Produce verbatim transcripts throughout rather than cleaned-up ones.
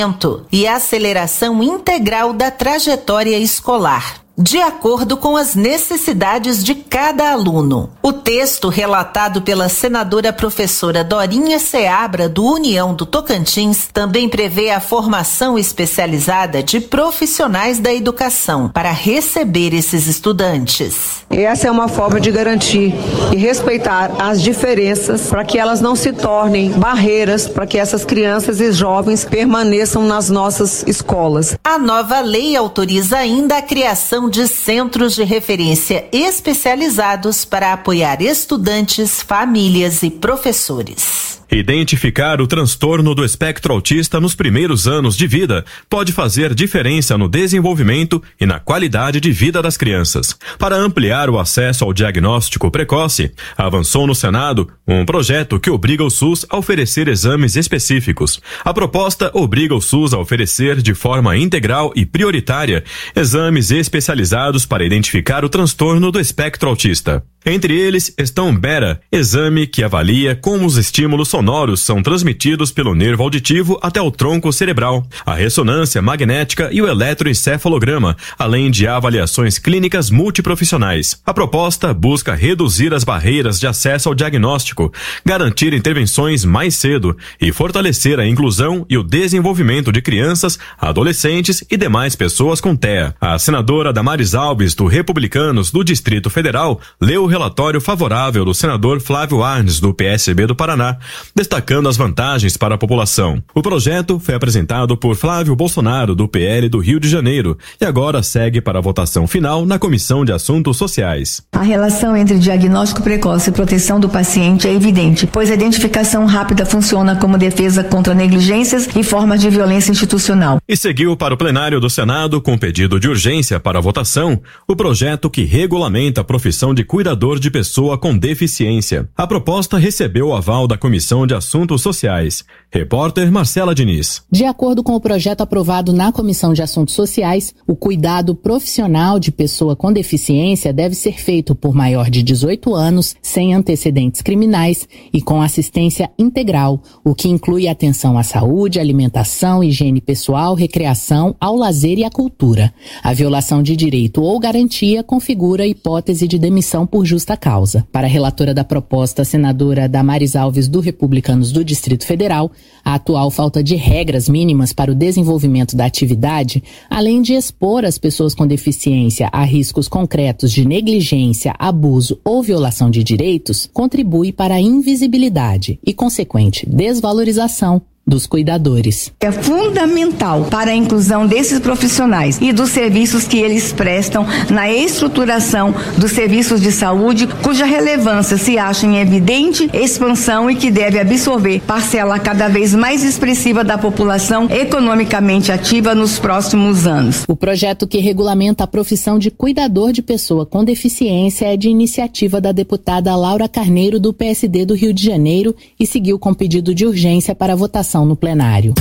e aceleração integral da trajetória escolar, de acordo com as necessidades de cada aluno. O texto, relatado pela senadora professora Dorinha Seabra, do União do Tocantins, também prevê a formação especializada de profissionais da educação para receber esses estudantes. Essa é uma forma de garantir e respeitar as diferenças para que elas não se tornem barreiras para que essas crianças e jovens permaneçam nas nossas escolas. A nova lei autoriza ainda a criação de centros de referência especializados para apoiar estudantes, famílias e professores. Identificar o transtorno do espectro autista nos primeiros anos de vida pode fazer diferença no desenvolvimento e na qualidade de vida das crianças. Para ampliar o acesso ao diagnóstico precoce, avançou no Senado um projeto que obriga o SUS a oferecer exames específicos. A proposta obriga o SUS a oferecer de forma integral e prioritária exames especializados para identificar o transtorno do espectro autista. Entre eles estão Bera, exame que avalia como os estímulos sonoros são transmitidos pelo nervo auditivo até o tronco cerebral, a ressonância magnética e o eletroencefalograma, além de avaliações clínicas multiprofissionais. A proposta busca reduzir as barreiras de acesso ao diagnóstico, garantir intervenções mais cedo e fortalecer a inclusão e o desenvolvimento de crianças, adolescentes e demais pessoas com T E A. A senadora Damares Alves, do Republicanos do Distrito Federal, leu o relatório favorável do senador Flávio Arnes, do P S B do Paraná, destacando as vantagens para a população. O projeto foi apresentado por Flávio Bolsonaro, do P L do Rio de Janeiro, e agora segue para a votação final na Comissão de Assuntos Sociais. A relação entre diagnóstico precoce e proteção do paciente é evidente, pois a identificação rápida funciona como defesa contra negligências e formas de violência institucional. E seguiu para o plenário do Senado, com pedido de urgência para a votação, o projeto que regulamenta a profissão de cuidador de pessoa com deficiência. A proposta recebeu o aval da Comissão de Assuntos Sociais. Repórter Marcela Diniz. De acordo com o projeto aprovado na Comissão de Assuntos Sociais, o cuidado profissional de pessoa com deficiência deve ser feito por maior de dezoito anos, sem antecedentes criminais e com assistência integral, o que inclui atenção à saúde, alimentação, higiene pessoal, recreação, ao lazer e à cultura. A violação de direito ou garantia configura a hipótese de demissão por justa causa. Para a relatora da proposta, a senadora Damares Alves, do Republicanos do Distrito Federal, a atual falta de regras mínimas para o desenvolvimento da atividade, além de expor as pessoas com deficiência a riscos concretos de negligência, abuso ou violação de direitos, contribui para a invisibilidade e consequente desvalorização dos cuidadores. É fundamental para a inclusão desses profissionais e dos serviços que eles prestam na estruturação dos serviços de saúde, cuja relevância se acha em evidente expansão e que deve absorver parcela cada vez mais expressiva da população economicamente ativa nos próximos anos. O projeto que regulamenta a profissão de cuidador de pessoa com deficiência é de iniciativa da deputada Laura Carneiro, do P S D do Rio de Janeiro, e seguiu com pedido de urgência para votação no plenário.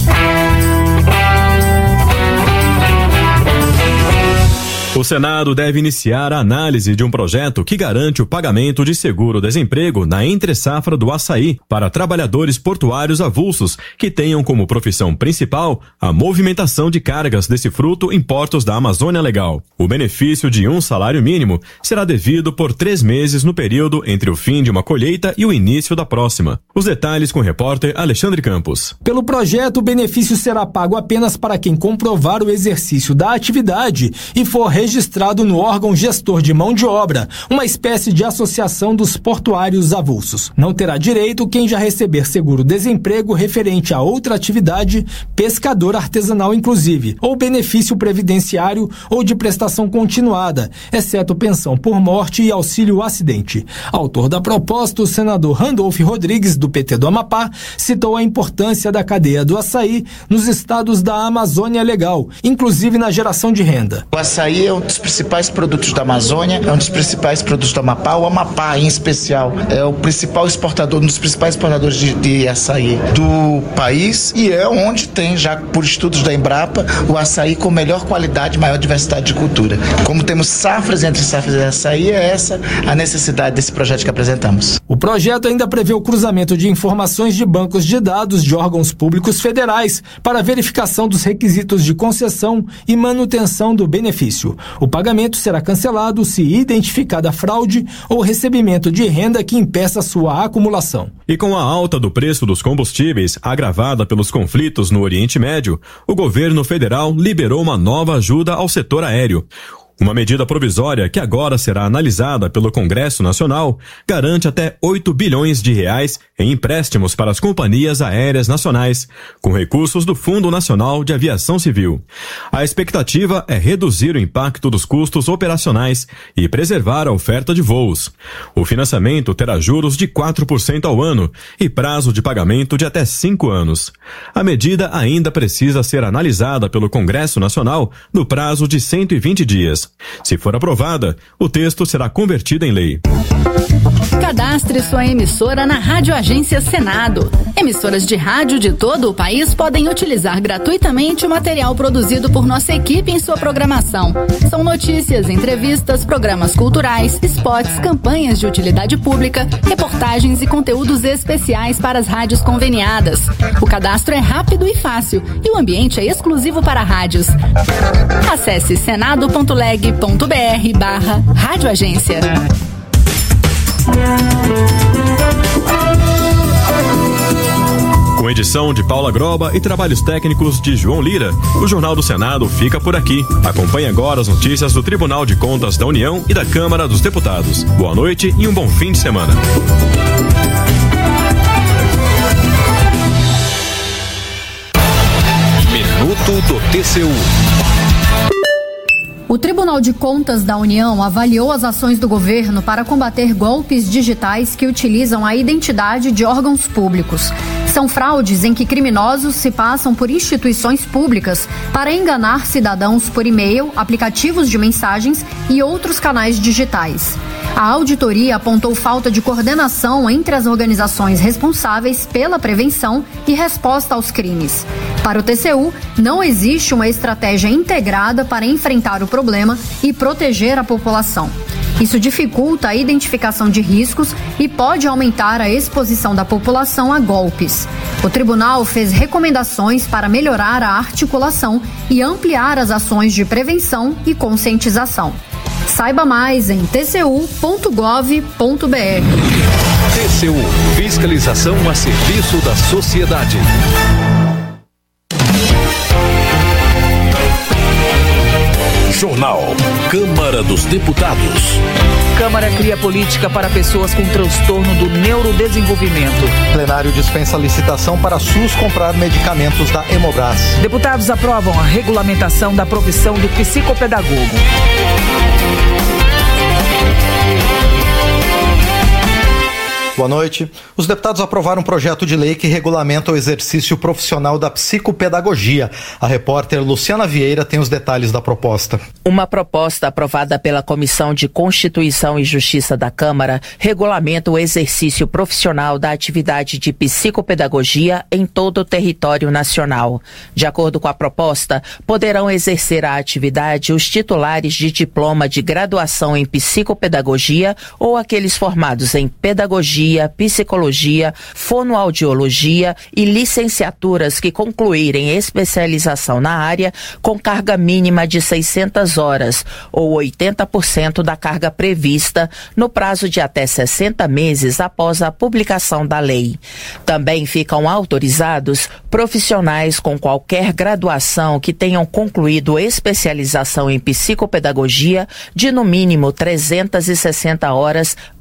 O Senado deve iniciar a análise de um projeto que garante o pagamento de seguro-desemprego na entre-safra do açaí para trabalhadores portuários avulsos que tenham como profissão principal a movimentação de cargas desse fruto em portos da Amazônia Legal. O benefício de um salário mínimo será devido por três meses no período entre o fim de uma colheita e o início da próxima. Os detalhes com o repórter Alexandre Campos. Pelo projeto, o benefício será pago apenas para quem comprovar o exercício da atividade e for registrado no órgão gestor de mão de obra, uma espécie de associação dos portuários avulsos. Não terá direito quem já receber seguro-desemprego referente a outra atividade, pescador artesanal inclusive, ou benefício previdenciário ou de prestação continuada, exceto pensão por morte e auxílio acidente. Autor da proposta, o senador Randolfo Rodrigues, do P T do Amapá, citou a importância da cadeia do açaí nos estados da Amazônia Legal, inclusive na geração de renda. O açaí é um dos principais produtos da Amazônia, é um dos principais produtos do Amapá. O Amapá, em especial, é o principal exportador, um dos principais exportadores de, de açaí do país, e é onde tem, já por estudos da Embrapa, o açaí com melhor qualidade e maior diversidade de cultura. Como temos safras entre safras de açaí, é essa a necessidade desse projeto que apresentamos. O projeto ainda prevê o cruzamento de informações de bancos de dados de órgãos públicos federais para verificação dos requisitos de concessão e manutenção do benefício. O pagamento será cancelado se identificada fraude ou recebimento de renda que impeça sua acumulação. E com a alta do preço dos combustíveis, agravada pelos conflitos no Oriente Médio, o governo federal liberou uma nova ajuda ao setor aéreo. Uma medida provisória que agora será analisada pelo Congresso Nacional garante até oito bilhões de reais em empréstimos para as companhias aéreas nacionais, com recursos do Fundo Nacional de Aviação Civil. A expectativa é reduzir o impacto dos custos operacionais e preservar a oferta de voos. O financiamento terá juros de quatro por cento ao ano e prazo de pagamento de até cinco anos. A medida ainda precisa ser analisada pelo Congresso Nacional no prazo de cento e vinte dias. Se for aprovada, o texto será convertido em lei. Cadastre sua emissora na Rádio Agência Senado. Emissoras de rádio de todo o país podem utilizar gratuitamente o material produzido por nossa equipe em sua programação. São notícias, entrevistas, programas culturais, spots, campanhas de utilidade pública, reportagens e conteúdos especiais para as rádios conveniadas. O cadastro é rápido e fácil e o ambiente é exclusivo para rádios. Acesse senado.leg.br barra Rádio Agência. Com edição de Paula Groba e trabalhos técnicos de João Lira, o Jornal do Senado fica por aqui. Acompanhe agora as notícias do Tribunal de Contas da União e da Câmara dos Deputados. Boa noite e um bom fim de semana. Minuto do T C U. O Tribunal de Contas da União avaliou as ações do governo para combater golpes digitais que utilizam a identidade de órgãos públicos. São fraudes em que criminosos se passam por instituições públicas para enganar cidadãos por e-mail, aplicativos de mensagens e outros canais digitais. A auditoria apontou falta de coordenação entre as organizações responsáveis pela prevenção e resposta aos crimes. Para o T C U, não existe uma estratégia integrada para enfrentar o problema e proteger a população. Isso dificulta a identificação de riscos e pode aumentar a exposição da população a golpes. O tribunal fez recomendações para melhorar a articulação e ampliar as ações de prevenção e conscientização. Saiba mais em t c u ponto gov ponto b r. T C U, fiscalização a serviço da sociedade. Jornal Câmara dos Deputados. Câmara cria política para pessoas com transtorno do neurodesenvolvimento. Plenário dispensa licitação para SUS comprar medicamentos da Hemobras. Deputados aprovam a regulamentação da profissão do psicopedagogo. Boa noite. Os deputados aprovaram um projeto de lei que regulamenta o exercício profissional da psicopedagogia. A repórter Luciana Vieira tem os detalhes da proposta. Uma proposta aprovada pela Comissão de Constituição e Justiça da Câmara regulamenta o exercício profissional da atividade de psicopedagogia em todo o território nacional. De acordo com a proposta, poderão exercer a atividade os titulares de diploma de graduação em psicopedagogia ou aqueles formados em pedagogia, psicologia, fonoaudiologia e licenciaturas que concluírem especialização na área com carga mínima de seiscentas horas ou oitenta por cento da carga prevista no prazo de até sessenta meses após a publicação da lei. Também ficam autorizados profissionais com qualquer graduação que tenham concluído especialização em psicopedagogia de no mínimo trezentas e sessenta horas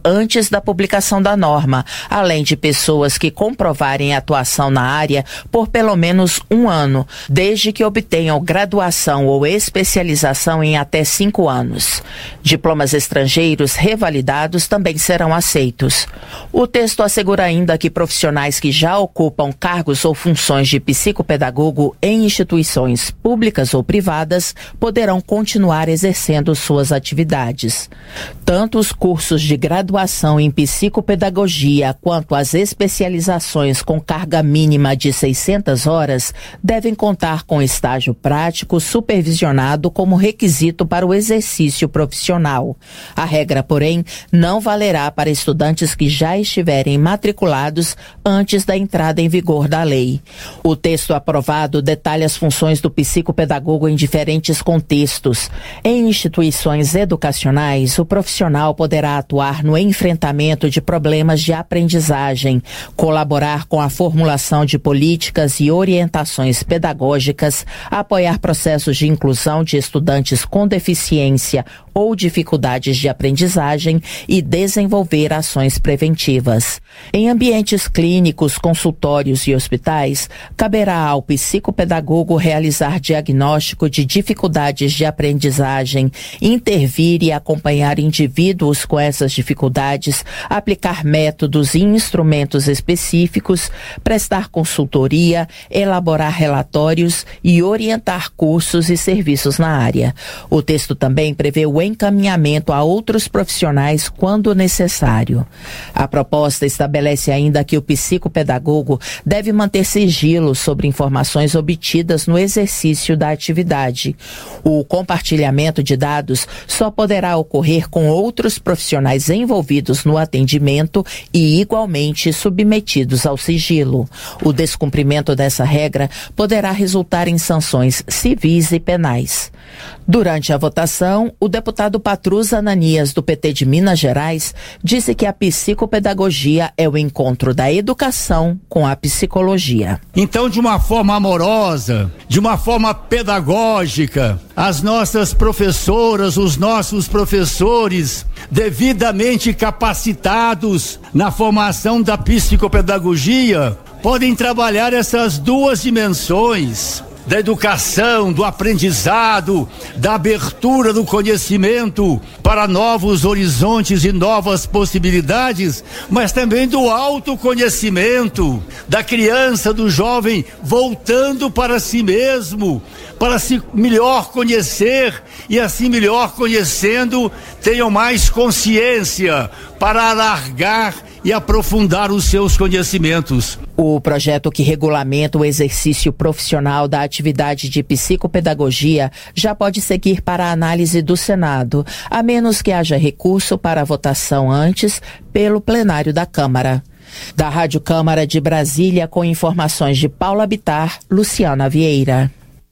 antes da publicação da norma, além de pessoas que comprovarem atuação na área por pelo menos um ano, desde que obtenham graduação ou especialização em até cinco anos. Diplomas estrangeiros revalidados também serão aceitos. O texto assegura ainda que profissionais que já ocupam cargos ou funções de psicopedagogo em instituições públicas ou privadas poderão continuar exercendo suas atividades. Tanto os cursos de graduação em psicopedagogia quanto as especializações com carga mínima de seiscentas horas devem contar com estágio prático supervisionado como requisito para o exercício profissional. A regra, porém, não valerá para estudantes que já estiverem matriculados antes da entrada em vigor da lei. O texto aprovado detalha as funções do psicopedagogo em diferentes contextos. Em instituições educacionais, o profissional poderá atuar no enfrentamento de problemas de aprendizagem, colaborar com a formulação de políticas e orientações pedagógicas, apoiar processos de inclusão de estudantes com deficiência ou dificuldades de aprendizagem e desenvolver ações preventivas. Em ambientes clínicos, consultórios e hospitais, caberá ao psicopedagogo realizar diagnóstico de dificuldades de aprendizagem, intervir e acompanhar indivíduos com essas dificuldades, aplicar métodos e instrumentos específicos, prestar consultoria, elaborar relatórios e orientar cursos e serviços na área. O texto também prevê o encaminhamento a outros profissionais quando necessário. A proposta estabelece ainda que o psicopedagogo deve manter sigilo sobre informações obtidas no exercício da atividade. O compartilhamento de dados só poderá ocorrer com outros profissionais envolvidos no atendimento e igualmente submetidos ao sigilo. O descumprimento dessa regra poderá resultar em sanções civis e penais. Durante a votação, o deputado Patrus Ananias, do P T de Minas Gerais, disse que a psicopedagogia é o encontro da educação com a psicologia. Então, de uma forma amorosa, de uma forma pedagógica, as nossas professoras, os nossos professores, devidamente capacitados na formação da psicopedagogia, podem trabalhar essas duas dimensões da educação, do aprendizado, da abertura do conhecimento para novos horizontes e novas possibilidades, mas também do autoconhecimento da criança, do jovem voltando para si mesmo, para se melhor conhecer e assim melhor conhecendo tenham mais consciência para alargar e aprofundar os seus conhecimentos. O projeto que regulamenta o exercício profissional da atividade de psicopedagogia já pode seguir para a análise do Senado, a menos que haja recurso para a votação antes pelo plenário da Câmara. Da Rádio Câmara de Brasília, com informações de Paula Bittar, Luciana Vieira.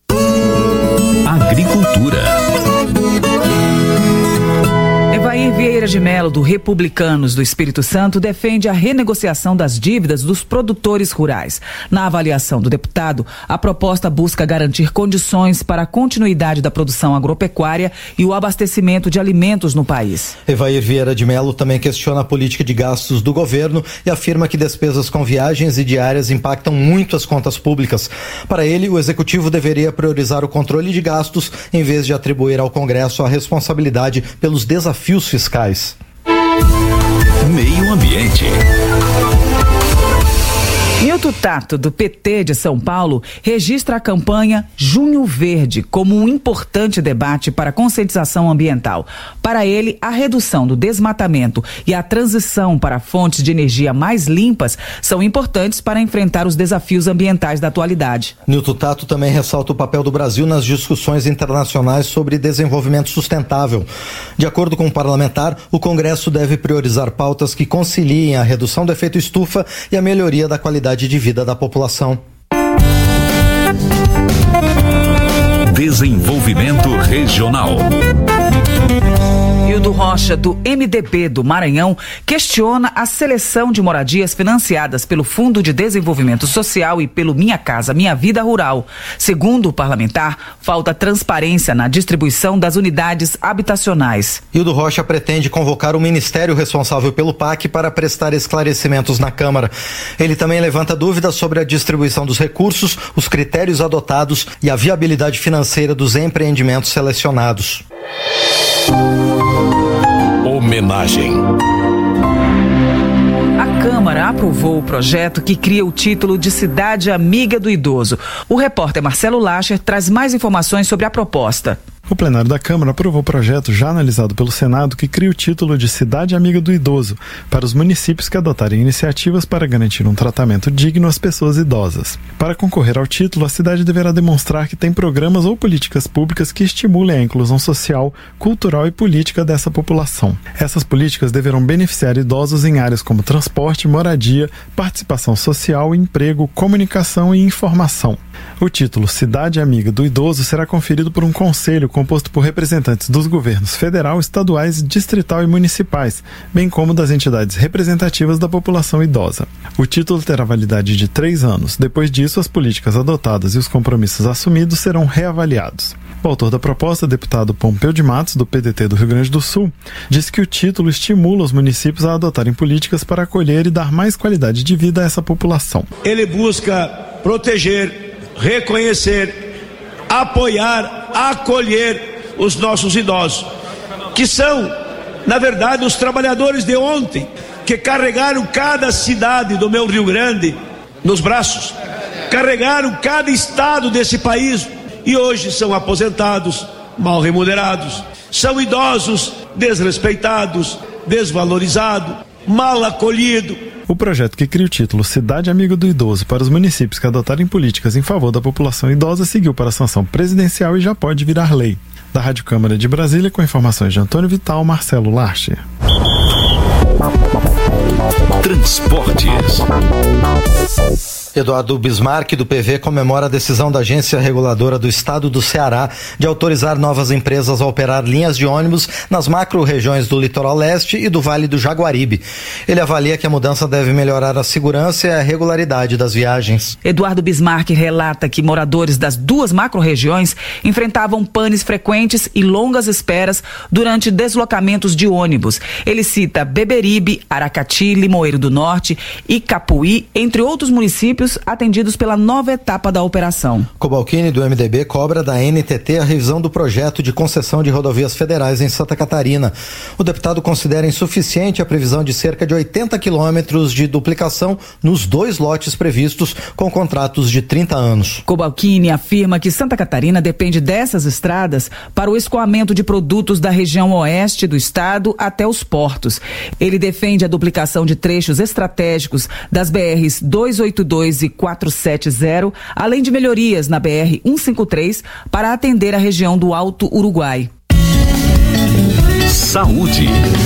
Agricultura. Evair Vieira de Mello, do Republicanos do Espírito Santo, defende a renegociação das dívidas dos produtores rurais. Na avaliação do deputado, a proposta busca garantir condições para a continuidade da produção agropecuária e o abastecimento de alimentos no país. Evair Vieira de Mello também questiona a política de gastos do governo e afirma que despesas com viagens e diárias impactam muito as contas públicas. Para ele, o executivo deveria priorizar o controle de gastos em vez de atribuir ao Congresso a responsabilidade pelos desafios fiscais. Meio Ambiente. Nilton Tato, do P T de São Paulo, registra a campanha Junho Verde como um importante debate para a conscientização ambiental. Para ele, a redução do desmatamento e a transição para fontes de energia mais limpas são importantes para enfrentar os desafios ambientais da atualidade. Nilton Tato também ressalta o papel do Brasil nas discussões internacionais sobre desenvolvimento sustentável. De acordo com o parlamentar, o Congresso deve priorizar pautas que conciliem a redução do efeito estufa e a melhoria da qualidade de vida da população. Desenvolvimento regional. Hildo Rocha, do M D B do Maranhão, questiona a seleção de moradias financiadas pelo Fundo de Desenvolvimento Social e pelo Minha Casa Minha Vida Rural. Segundo o parlamentar, falta transparência na distribuição das unidades habitacionais. Hildo Rocha pretende convocar o ministério responsável pelo P A C para prestar esclarecimentos na Câmara. Ele também levanta dúvidas sobre a distribuição dos recursos, os critérios adotados e a viabilidade financeira dos empreendimentos selecionados. Homenagem. A Câmara aprovou o projeto que cria o título de Cidade Amiga do Idoso. O repórter Marcelo Lacher traz mais informações sobre a proposta. O plenário da Câmara aprovou o projeto já analisado pelo Senado que cria o título de Cidade Amiga do Idoso para os municípios que adotarem iniciativas para garantir um tratamento digno às pessoas idosas. Para concorrer ao título, a cidade deverá demonstrar que tem programas ou políticas públicas que estimulem a inclusão social, cultural e política dessa população. Essas políticas deverão beneficiar idosos em áreas como transporte, moradia, participação social, emprego, comunicação e informação. O título Cidade Amiga do Idoso será conferido por um conselho composto por representantes dos governos federal, estaduais, distrital e municipais, bem como das entidades representativas da população idosa. O título terá validade de três anos. Depois disso, as políticas adotadas e os compromissos assumidos serão reavaliados. O autor da proposta, deputado Pompeu de Matos, do P D T do Rio Grande do Sul, disse que o título estimula os municípios a adotarem políticas para acolher e dar mais qualidade de vida a essa população. Ele busca proteger, reconhecer, apoiar, acolher os nossos idosos, que são, na verdade, os trabalhadores de ontem, que carregaram cada cidade do meu Rio Grande nos braços, carregaram cada estado desse país e hoje são aposentados, mal remunerados, são idosos desrespeitados, desvalorizados, mal acolhidos. O projeto que cria o título Cidade Amiga do Idoso para os municípios que adotarem políticas em favor da população idosa seguiu para a sanção presidencial e já pode virar lei. Da Rádio Câmara de Brasília, com informações de Antônio Vital, Marcelo Larcher. Transportes. Eduardo Bismarck, do P V, comemora a decisão da Agência Reguladora do Estado do Ceará de autorizar novas empresas a operar linhas de ônibus nas macro-regiões do Litoral Leste e do Vale do Jaguaribe. Ele avalia que a mudança deve melhorar a segurança e a regularidade das viagens. Eduardo Bismarck relata que moradores das duas macro-regiões enfrentavam panes frequentes e longas esperas durante deslocamentos de ônibus. Ele cita Beberibe, Aracati, Limoeiro do Norte e Capuí, entre outros municípios atendidos pela nova etapa da operação. Cobalcini, do M D B, cobra da N T T a revisão do projeto de concessão de rodovias federais em Santa Catarina. O deputado considera insuficiente a previsão de cerca de oitenta quilômetros de duplicação nos dois lotes previstos com contratos de trinta anos. Cobalcini afirma que Santa Catarina depende dessas estradas para o escoamento de produtos da região oeste do estado até os portos. Ele defende a duplicação de trechos estratégicos das B Rs duzentos e oitenta e dois e quatrocentos e setenta, além de melhorias na B R cento e cinquenta e três para atender a região do Alto Uruguai. Saúde.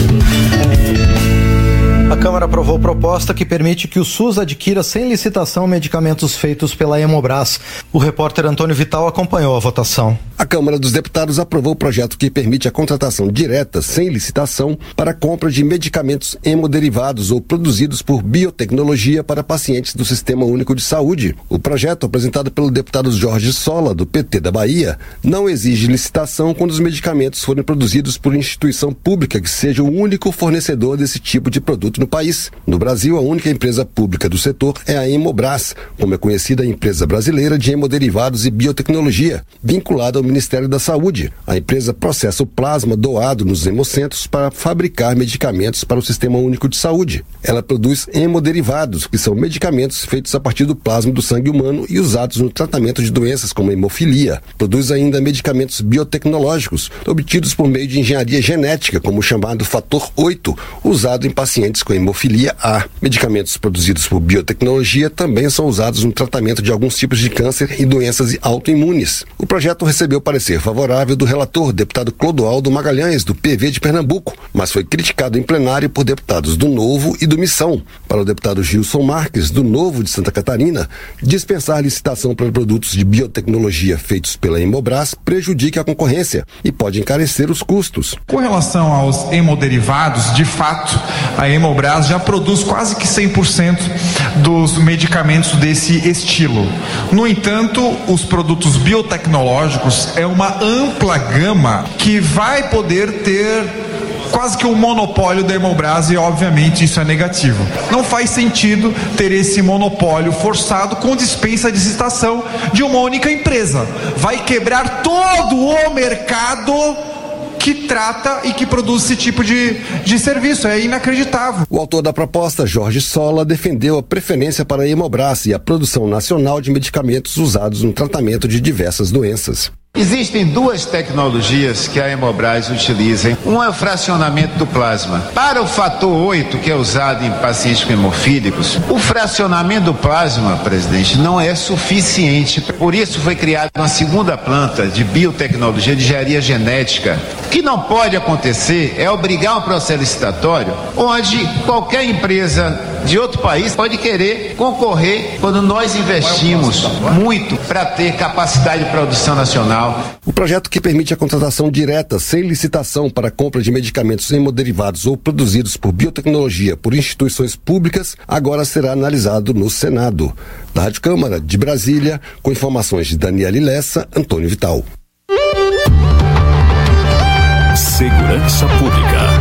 A Câmara aprovou proposta que permite que o SUS adquira sem licitação medicamentos feitos pela Hemobras. O repórter Antônio Vital acompanhou a votação. A Câmara dos Deputados aprovou o projeto que permite a contratação direta, sem licitação, para a compra de medicamentos hemoderivados ou produzidos por biotecnologia para pacientes do Sistema Único de Saúde. O projeto, apresentado pelo deputado Jorge Sola, do P T da Bahia, não exige licitação quando os medicamentos forem produzidos por instituição pública que seja o único fornecedor desse tipo de produto no país. No Brasil, a única empresa pública do setor é a Hemobras, como é conhecida a empresa brasileira de hemoderivados e biotecnologia, vinculada ao Ministério da Saúde. A empresa processa o plasma doado nos hemocentros para fabricar medicamentos para o Sistema Único de Saúde. Ela produz hemoderivados, que são medicamentos feitos a partir do plasma do sangue humano e usados no tratamento de doenças como a hemofilia. Produz ainda medicamentos biotecnológicos, obtidos por meio de engenharia genética, como o chamado fator oito, usado em pacientes com hemofilia A. Medicamentos produzidos por biotecnologia também são usados no tratamento de alguns tipos de câncer e doenças autoimunes. O projeto recebeu parecer favorável do relator, deputado Clodoaldo Magalhães, do P V de Pernambuco, mas foi criticado em plenário por deputados do Novo e do Missão. Para o deputado Gilson Marques, do Novo de Santa Catarina, dispensar licitação para produtos de biotecnologia feitos pela Hemobras prejudica a concorrência e pode encarecer os custos. Com relação aos hemoderivados, de fato, a Hemobras já produz quase que cem por cento dos medicamentos desse estilo. No entanto, os produtos biotecnológicos é uma ampla gama que vai poder ter quase que um monopólio da Hemobras e obviamente isso é negativo. Não faz sentido ter esse monopólio forçado com dispensa de licitação de uma única empresa. Vai quebrar todo o mercado que trata e que produz esse tipo de, de serviço. É inacreditável. O autor da proposta, Jorge Sola, defendeu a preferência para a Hemobras e a produção nacional de medicamentos usados no tratamento de diversas doenças. Existem duas tecnologias que a Hemobras utiliza. Um é o fracionamento do plasma. Para o fator oito, que é usado em pacientes com hemofílicos, o fracionamento do plasma, presidente, não é suficiente. Por isso foi criada uma segunda planta de biotecnologia, de engenharia genética. O que não pode acontecer é obrigar um processo licitatório onde qualquer empresa de outro país pode querer concorrer quando nós investimos muito para ter capacidade de produção nacional. O projeto, que permite a contratação direta, sem licitação, para a compra de medicamentos hemoderivados ou produzidos por biotecnologia por instituições públicas, agora será analisado no Senado. Da Rádio Câmara de Brasília, com informações de Daniele Lessa, Antônio Vital. Segurança Pública.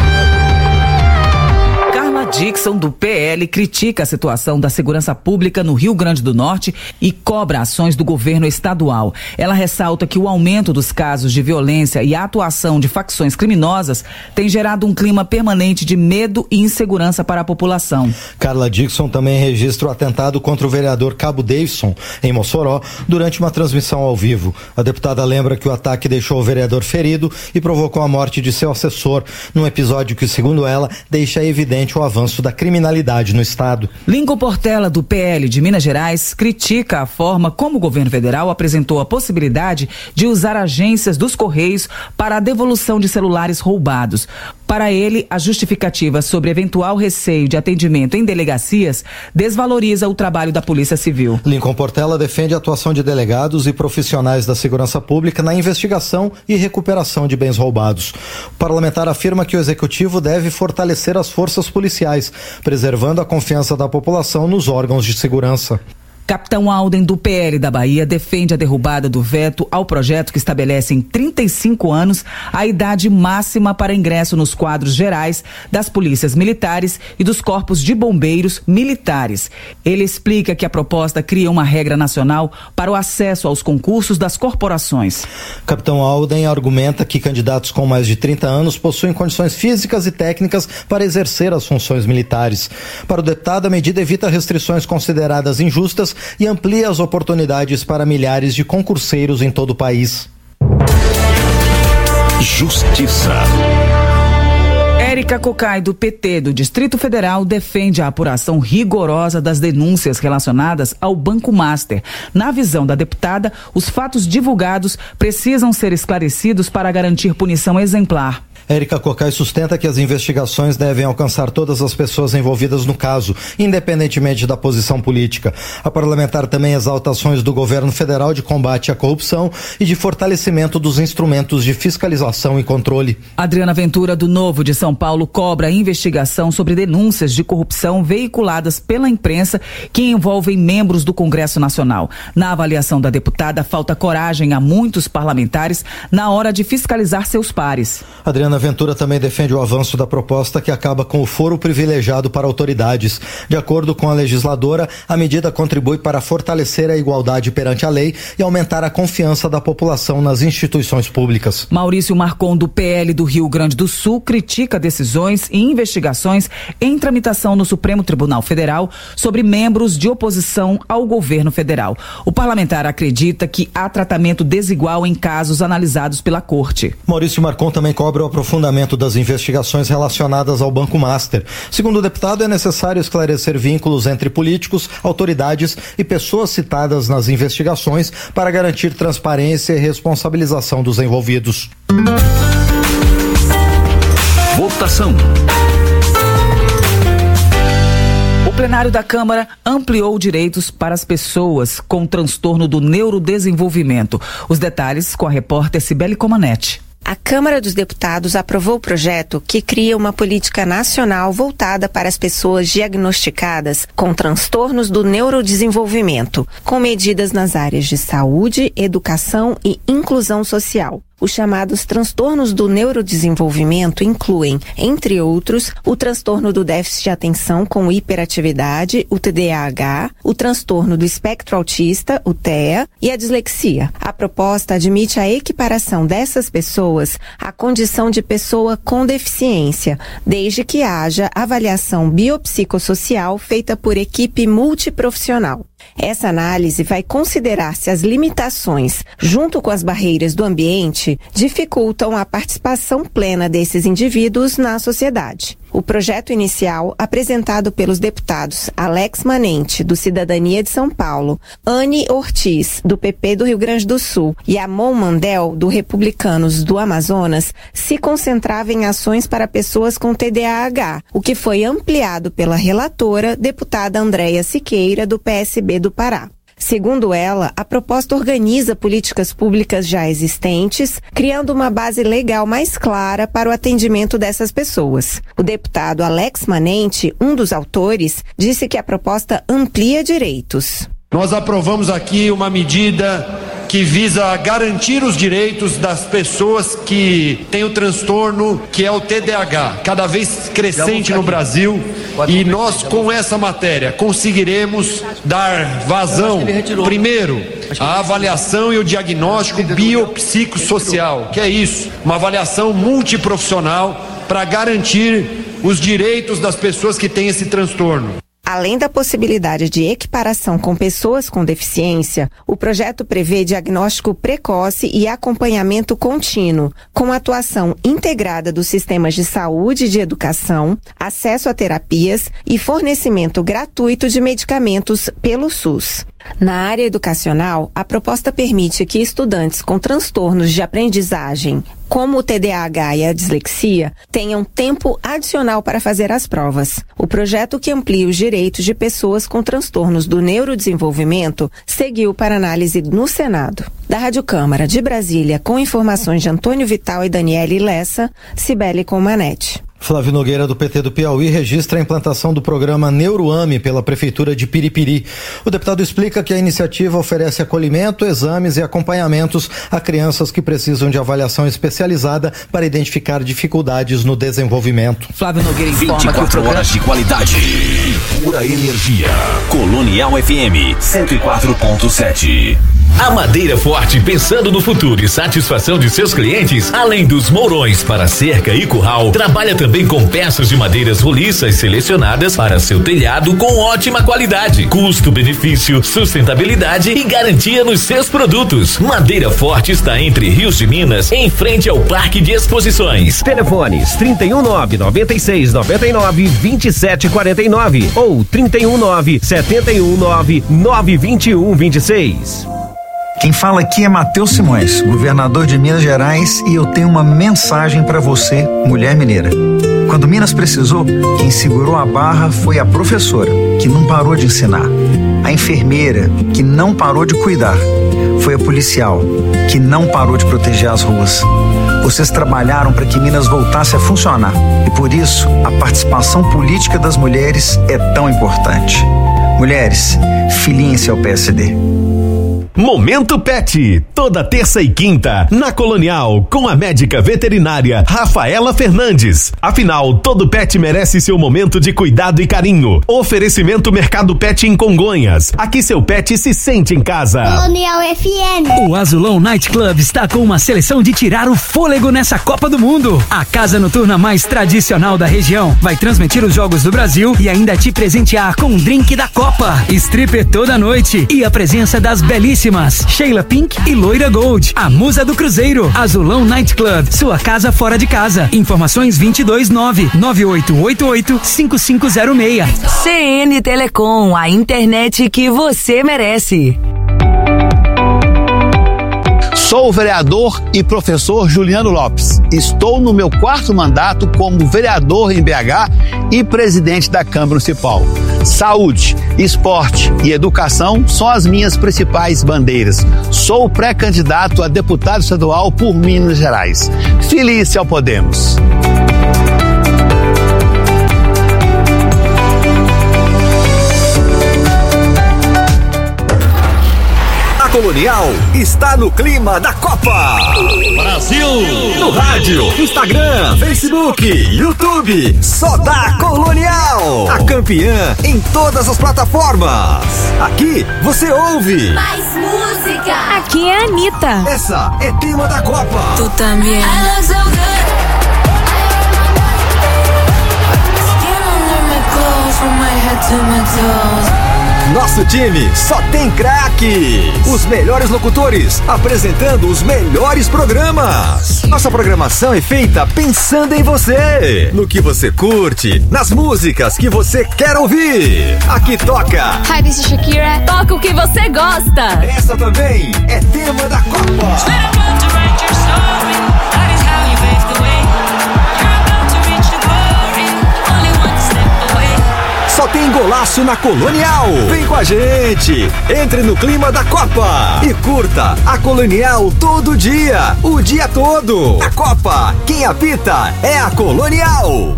Dixon, do P L, critica a situação da segurança pública no Rio Grande do Norte e cobra ações do governo estadual. Ela ressalta que o aumento dos casos de violência e a atuação de facções criminosas tem gerado um clima permanente de medo e insegurança para a população. Carla Dixon também registra o atentado contra o vereador Cabo Davidson, em Mossoró, durante uma transmissão ao vivo. A deputada lembra que o ataque deixou o vereador ferido e provocou a morte de seu assessor, num episódio que, segundo ela, deixa evidente o avanço da criminalidade no estado. Lincoln Portela, do P L de Minas Gerais, critica a forma como o governo federal apresentou a possibilidade de usar agências dos Correios para a devolução de celulares roubados. Para ele, a justificativa sobre eventual receio de atendimento em delegacias desvaloriza o trabalho da Polícia Civil. Lincoln Portela defende a atuação de delegados e profissionais da segurança pública na investigação e recuperação de bens roubados. O parlamentar afirma que o executivo deve fortalecer as forças policiais, preservando a confiança da população nos órgãos de segurança. Capitão Alden, do P L da Bahia, defende a derrubada do veto ao projeto que estabelece em trinta e cinco anos a idade máxima para ingresso nos quadros gerais das polícias militares e dos corpos de bombeiros militares. Ele explica que a proposta cria uma regra nacional para o acesso aos concursos das corporações. Capitão Alden argumenta que candidatos com mais de trinta anos possuem condições físicas e técnicas para exercer as funções militares. Para o deputado, a medida evita restrições consideradas injustas e amplia as oportunidades para milhares de concurseiros em todo o país. Justiça. Érica Cocai, do P T do Distrito Federal, defende a apuração rigorosa das denúncias relacionadas ao Banco Master. Na visão da deputada, os fatos divulgados precisam ser esclarecidos para garantir punição exemplar. Érica Cocai sustenta que as investigações devem alcançar todas as pessoas envolvidas no caso, independentemente da posição política. A parlamentar também exalta ações do governo federal de combate à corrupção e de fortalecimento dos instrumentos de fiscalização e controle. Adriana Ventura, do Novo de São Paulo, cobra a investigação sobre denúncias de corrupção veiculadas pela imprensa que envolvem membros do Congresso Nacional. Na avaliação da deputada, falta coragem a muitos parlamentares na hora de fiscalizar seus pares. Adriana Ventura também defende o avanço da proposta que acaba com o foro privilegiado para autoridades. De acordo com a legisladora, a medida contribui para fortalecer a igualdade perante a lei e aumentar a confiança da população nas instituições públicas. Maurício Marcon, do P L do Rio Grande do Sul, critica decisões e investigações em tramitação no Supremo Tribunal Federal sobre membros de oposição ao governo federal. O parlamentar acredita que há tratamento desigual em casos analisados pela Corte. Maurício Marcon também cobra o aprofundamento aprofundamento das investigações relacionadas ao Banco Master. Segundo o deputado, é necessário esclarecer vínculos entre políticos, autoridades e pessoas citadas nas investigações para garantir transparência e responsabilização dos envolvidos. Votação. O plenário da Câmara ampliou direitos para as pessoas com transtorno do neurodesenvolvimento. Os detalhes com a repórter Cibele Comanete. A Câmara dos Deputados aprovou o projeto que cria uma política nacional voltada para as pessoas diagnosticadas com transtornos do neurodesenvolvimento, com medidas nas áreas de saúde, educação e inclusão social. Os chamados transtornos do neurodesenvolvimento incluem, entre outros, o transtorno do déficit de atenção com hiperatividade, o T D A H, o transtorno do espectro autista, o T E A, e a dislexia. A proposta admite a equiparação dessas pessoas à condição de pessoa com deficiência, desde que haja avaliação biopsicossocial feita por equipe multiprofissional. Essa análise vai considerar se as limitações, junto com as barreiras do ambiente, dificultam a participação plena desses indivíduos na sociedade. O projeto inicial, apresentado pelos deputados Alex Manente, do Cidadania de São Paulo, Anne Ortiz, do P P do Rio Grande do Sul, e Amon Mandel, do Republicanos do Amazonas, se concentrava em ações para pessoas com T D A H, o que foi ampliado pela relatora, deputada Andréia Siqueira, do P S B do Pará. Segundo ela, a proposta organiza políticas públicas já existentes, criando uma base legal mais clara para o atendimento dessas pessoas. O deputado Alex Manente, um dos autores, disse que a proposta amplia direitos. Nós aprovamos aqui uma medida que visa garantir os direitos das pessoas que têm o transtorno que é o T D A H, cada vez crescente no Brasil, e nós com essa matéria conseguiremos dar vazão, primeiro, à avaliação e o diagnóstico biopsicossocial, que é isso, uma avaliação multiprofissional para garantir os direitos das pessoas que têm esse transtorno. Além da possibilidade de equiparação com pessoas com deficiência, o projeto prevê diagnóstico precoce e acompanhamento contínuo, com atuação integrada dos sistemas de saúde e de educação, acesso a terapias e fornecimento gratuito de medicamentos pelo SUS. Na área educacional, a proposta permite que estudantes com transtornos de aprendizagem, como o T D A H e a dislexia, tenham tempo adicional para fazer as provas. O projeto, que amplia os direitos de pessoas com transtornos do neurodesenvolvimento, seguiu para análise no Senado. Da Rádio Câmara de Brasília, com informações de Antônio Vital e Daniele Lessa, Cibele Comanete. Flávio Nogueira, do P T do Piauí, registra a implantação do programa Neuroame pela Prefeitura de Piripiri. O deputado explica que a iniciativa oferece acolhimento, exames e acompanhamentos a crianças que precisam de avaliação especializada para identificar dificuldades no desenvolvimento. Flávio Nogueira informa vinte e quatro que o programa... horas de qualidade. Pura energia. Colonial F M cento e quatro ponto sete. A Madeira Forte, pensando no futuro e satisfação de seus clientes, além dos mourões para cerca e curral, trabalha também com peças de madeiras roliças selecionadas para seu telhado com ótima qualidade, custo-benefício, sustentabilidade e garantia nos seus produtos. Madeira Forte está entre Rios de Minas, em frente ao Parque de Exposições. Telefones trinta e um nove, noventa e seis, noventa e nove, vinte e sete quarenta e nove ou trinta e um nove, setenta e um nove, nove vinte e um vinte e seis. Quem fala aqui é Matheus Simões, governador de Minas Gerais, e eu tenho uma mensagem para você, mulher mineira. Quando Minas precisou, quem segurou a barra foi a professora, que não parou de ensinar. A enfermeira, que não parou de cuidar. Foi a policial, que não parou de proteger as ruas. Vocês trabalharam para que Minas voltasse a funcionar. E por isso, a participação política das mulheres é tão importante. Mulheres, filiem-se ao P S D. Momento Pet, toda terça e quinta, na Colonial, com a médica veterinária Rafaela Fernandes. Afinal, todo pet merece seu momento de cuidado e carinho. Oferecimento Mercado Pet em Congonhas. Aqui seu pet se sente em casa. Colonial F M. O Azulão Night Club está com uma seleção de tirar o fôlego nessa Copa do Mundo. A casa noturna mais tradicional da região vai transmitir os jogos do Brasil e ainda te presentear com um drink da Copa, stripper toda noite e a presença das belíssimas Belíssimas, Sheila Pink e Loira Gold. A Musa do Cruzeiro, Azulão Night Club, sua casa fora de casa. Informações vinte e dois nove nove oito oito oito cinco cinco zero seis. C N Telecom, a internet que você merece. Sou o vereador e professor Juliano Lopes. Estou no meu quarto mandato como vereador em B H e presidente da Câmara Municipal. Saúde, esporte e educação são as minhas principais bandeiras. Sou pré-candidato a deputado estadual por Minas Gerais. Feliz ao Podemos. Colonial está no clima da Copa. Brasil! No rádio, Instagram, Facebook, YouTube, só dá Colonial. A campeã em todas as plataformas. Aqui você ouve mais música. Aqui é a Anitta. Essa é tema da Copa. Tu também. Nosso time só tem craques. Os melhores locutores apresentando os melhores programas. Nossa programação é feita pensando em você, no que você curte, nas músicas que você quer ouvir. Aqui toca Hi, this is Shakira. Toca o que você gosta. Essa também é tema da Copa. Só tem golaço na Colonial. Vem com a gente. Entre no clima da Copa e curta a Colonial todo dia, o dia todo. A Copa, quem apita é a Colonial.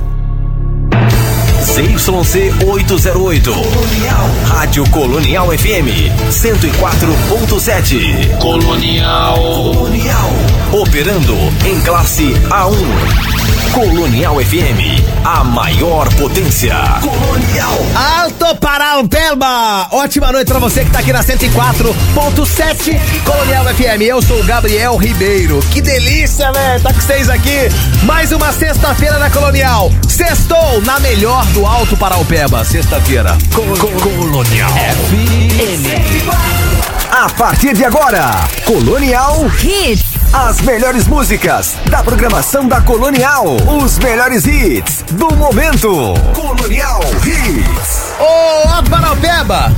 Z Y C oitocentos e oito. Colonial. Rádio Colonial F M cento e quatro ponto sete. Colonial. Colonial. Operando em classe A um. Colonial F M, a maior potência. Colonial. Alto Paraupeba! Ótima noite pra você que tá aqui na cento e quatro ponto sete Colonial F M. Eu sou o Gabriel Ribeiro. Que delícia, né? Tá com vocês aqui. Mais uma sexta-feira na Colonial. Sextou na melhor do Alto Paraupeba. Sexta-feira. Col Col Colonial F M. A partir de agora, Colonial Hits. As melhores músicas da programação da Colonial. Os melhores hits do momento. Colonial Hits. Ô, Alto Paraupeba!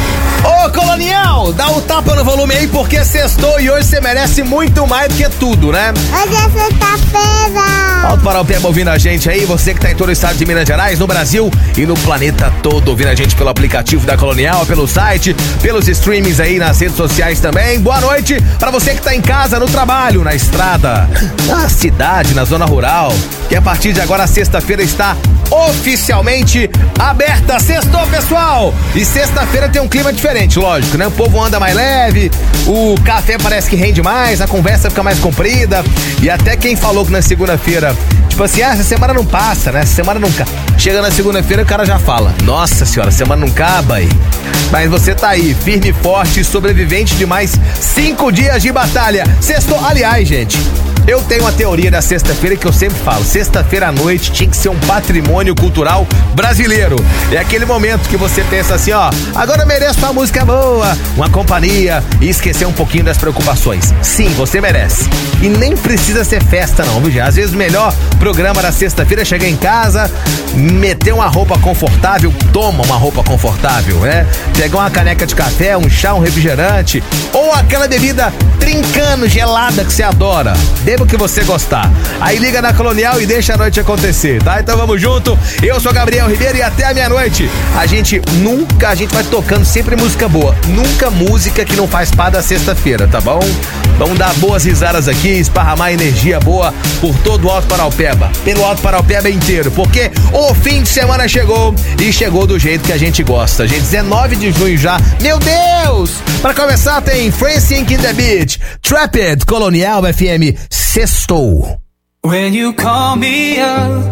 Ô, Colonial, dá um tapa no volume aí porque sextou e hoje você merece muito mais do que tudo, né? Hoje é sexta-feira. Alto Paraupeba ouvindo a gente aí, você que tá em todo o estado de Minas Gerais, no Brasil e no planeta todo, ouvindo a gente pelo aplicativo da Colonial, pelo site, pelos streamings aí nas redes sociais também. Boa noite pra você que tá em casa, no trabalho, na estrada, na cidade, na zona rural, que a partir de agora, sexta-feira está oficialmente aberta. Sextou, pessoal! E sexta-feira tem um clima diferente, lógico, né? O povo anda mais leve, o café parece que rende mais, a conversa fica mais comprida. E até quem falou que na segunda-feira, tipo assim, ah, essa semana não passa, né? Essa semana não acaba. Chega na segunda-feira, o cara já fala, nossa senhora, a semana não acaba aí. Mas você tá aí, firme e forte, sobrevivente de mais cinco dias de batalha. Sextou, aliás, gente, eu tenho uma teoria da sexta-feira que eu sempre falo. Sexta-feira à noite tinha que ser um patrimônio cultural brasileiro. É aquele momento que você pensa assim, ó, agora eu mereço uma música boa, uma companhia e esquecer um pouquinho das preocupações. Sim, você merece. E nem precisa ser festa não, viu? Às vezes o melhor programa da sexta-feira é chegar em casa, meter uma roupa confortável, toma uma roupa confortável, né? Pegar uma caneca de café, um chá, um refrigerante ou aquela bebida trincando, gelada que você adora. Beba o que você gostar. Aí liga na Colonial e deixa a noite acontecer, tá? Então vamos junto. Eu sou Gabriel Ribeiro e até a meia-noite. A gente nunca, a gente vai tocando sempre música boa. Nunca música que não faz parte da sexta-feira, tá bom? Vamos dar boas risadas aqui, esparramar energia boa por todo o Alto Paraupeba, pelo Alto Paraupeba inteiro, porque o fim de semana chegou e chegou do jeito que a gente gosta. Gente, dezenove de junho já. Meu Deus! Pra começar tem Francine in the Beach, Trapped, Colonial F M, sextou. When you call me up,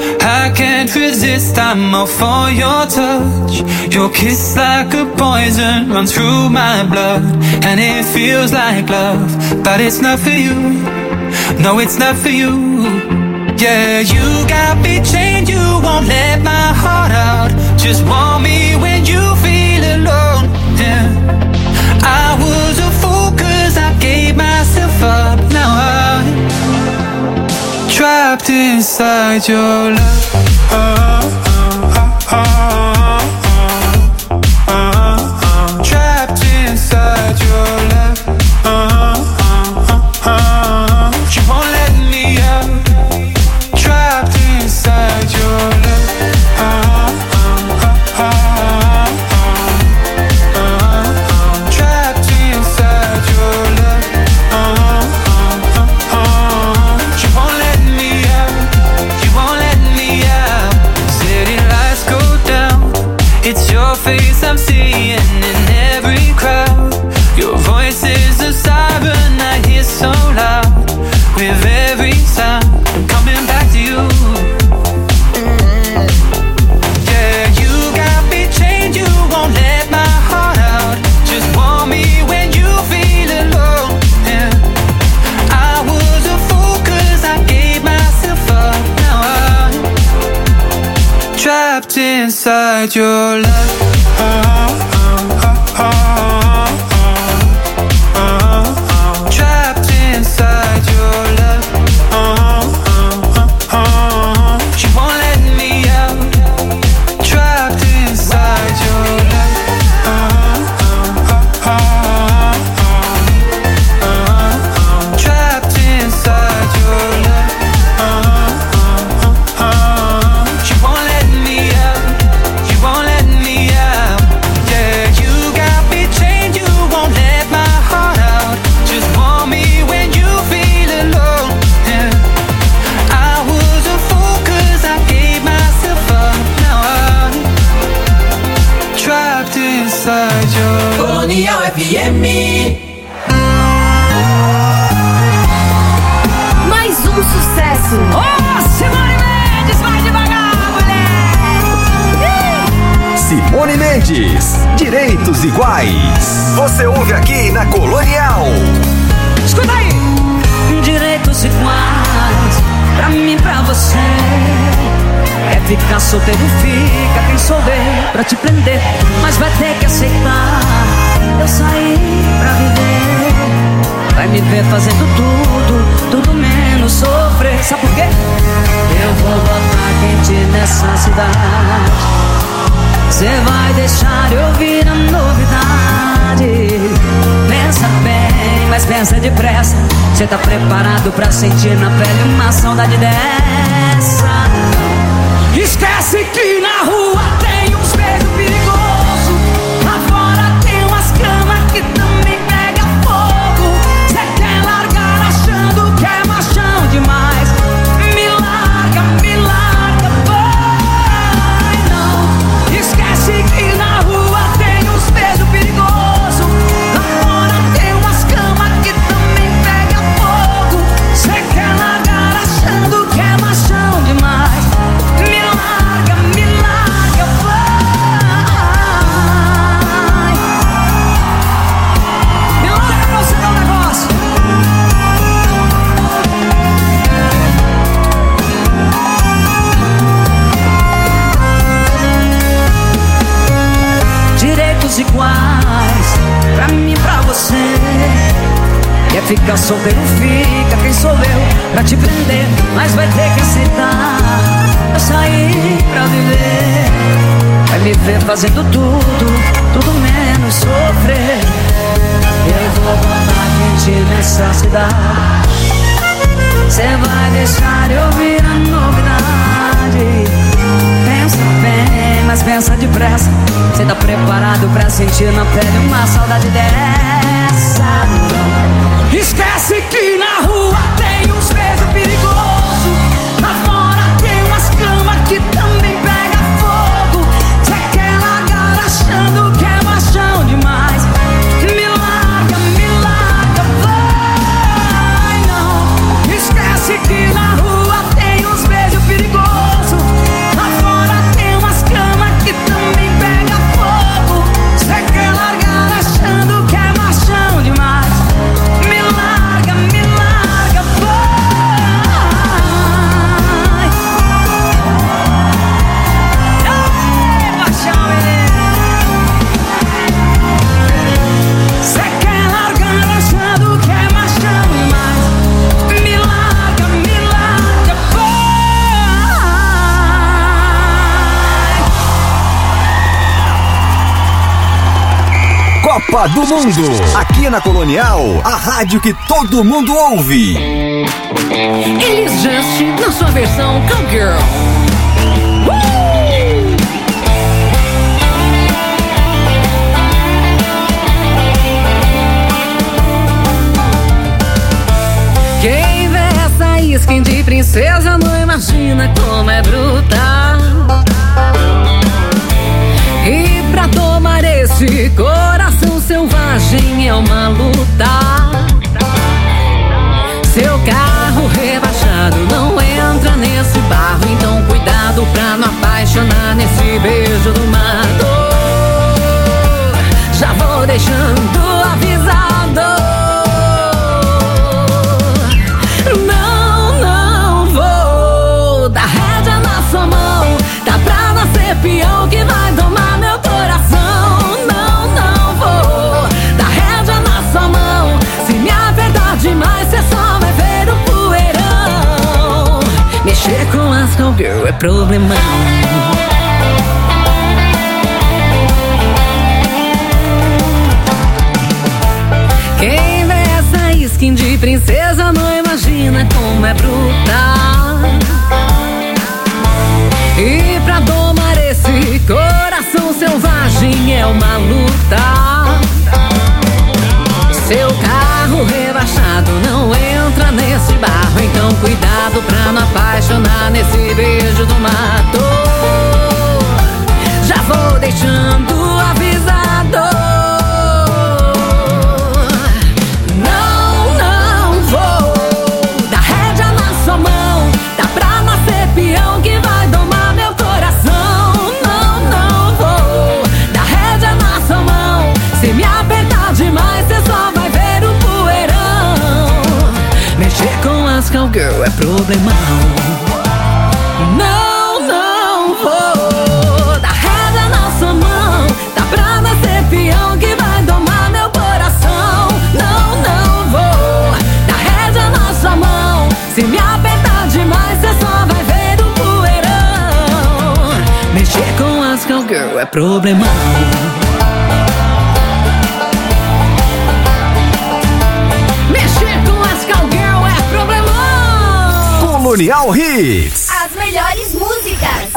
I can't resist, I'm all for your touch. Your kiss like a poison runs through my blood, and it feels like love, but it's not for you. No, it's not for you. Yeah, you got me chained, you won't let my heart out. Just want me when you feel alone. Yeah, I was trapped inside your love. Oh, oh, oh, oh, oh, oh, oh. Trapped inside your love. Oh, oh, oh, oh. She won't let me out. Trapped inside your love. Oh, oh, oh, oh, oh, oh. Trapped inside your love. Oh, oh, oh, oh. She won't let me out. She won't let me out. City lights go down. It's your face I'm seeing in every crowd. Your voice is a siren I hear so loud. With every sound, I'm coming back to you. Yeah, you got me chained, you won't let my heart out. Just want me when you feel alone. Yeah, I was a fool cause I gave myself up. Now I'm trapped inside your love. Oh, oh, oh, oh, oh, oh, oh. Trapped inside your love. Oh, oh, oh, oh. She won't let me out. Trapped inside your love. Oh, oh, oh, oh, oh. Trapped inside your love. Oh, oh, oh. She won't let me out. She won't let me out. Yeah, you got me chained, you won't let my heart out. Just want me when you feel alone. Yeah, I was a fool cause I gave myself up. Now I'm trapped inside your Colonial F M. Mais um sucesso. Ô, Simone Mendes, vai devagar, mulher! Simone Mendes, direitos iguais. Você ouve aqui na Colonial. Escuta aí! Direitos iguais, pra mim, pra você. Quer ficar solteiro, fica. Quem souber pra te prender, mas vai ter que aceitar. Eu saí pra viver. Vai me ver fazendo tudo, tudo menos sofrer. Sabe por quê? Eu vou botar quente nessa cidade. Cê vai deixar eu ouvir a novidade. Pensa bem, mas pensa depressa. Cê tá preparado pra sentir na pele uma saudade dessa? Esquece que na rua tem uns beijos perigosos. Lá fora tem umas camas que também pega fogo. Cê quer largar achando que é machão demais. Me larga, me larga, vai não. Esquece que na rua tem uns beijos perigosos. Lá fora tem umas camas que também pega fogo. Cê quer largar achando que é machão demais. Me larga, me larga, vai. Me larga pra você dar um negócio. Direitos iguais, pra mim, pra você. Quer ficar solteiro, fica. Quem sou eu pra te prender, mas vai ter que aceitar. Eu saí pra viver. Vai me ver fazendo tudo, tudo menos sofrer. Eu vou botar quente nessa cidade. Cê vai deixar eu ouvir a novidade. Pensa bem, mas pensa depressa. Cê tá preparado pra sentir na pele uma saudade dessa? Esquece que na rua tem uns beijos perigosos. Lá fora tem umas camas que também pega fogo. Cê quer largar achando que é machão demais. Me larga, me larga, vai não. Esquece que na rua tem uns beijos perigosos. Lá fora tem umas camas que também pega fogo. Cê quer largar achando que é machão demais. Me larga. Copa do Mundo. Aqui na Colonial, a rádio que todo mundo ouve. Elis Just na sua versão Cowgirl. Quem vê essa skin de princesa não imagina como é brutal. E pra tomar esse coração selvagem é uma luta. Seu carro rebaixado não entra nesse barro, então cuidado pra não apaixonar nesse beijo do mato. Já vou deixando avisado. Não, não vou dar rédea na sua mão. Tá pra nascer peão que vai domar meu coração. Não, não vou dar rédea na sua mão. Se me apertar demais, cê só vai ver o poeirão. Mexer com as cowgirl é problemão. Quem vê essa skin de princesa não imagina como é brutal. E pra domar esse coração selvagem é uma luta. Seu carro rebaixado não entra nesse barro, então cuidado pra não apaixonar nesse beijo do mato. Já vou deixando avisado. Não, não vou dar rédea na sua mão. Tá pra nascer peão que vai domar meu coração. Não, não vou dar rédea na sua mão. Se me apertar demais, cê só vai ver o poeirão. Mexer com as cowgirl é problemão. Não, não vou dar rédea na sua mão. Tá pra nascer peão que vai domar meu coração. Não, não vou dar rédea na sua mão. Se me apertar demais, cê só vai ver o poeirão. Mexer com as cowgirl é problemão. Mexer com as cowgirl é problemão. Colonial Hits. As melhores músicas.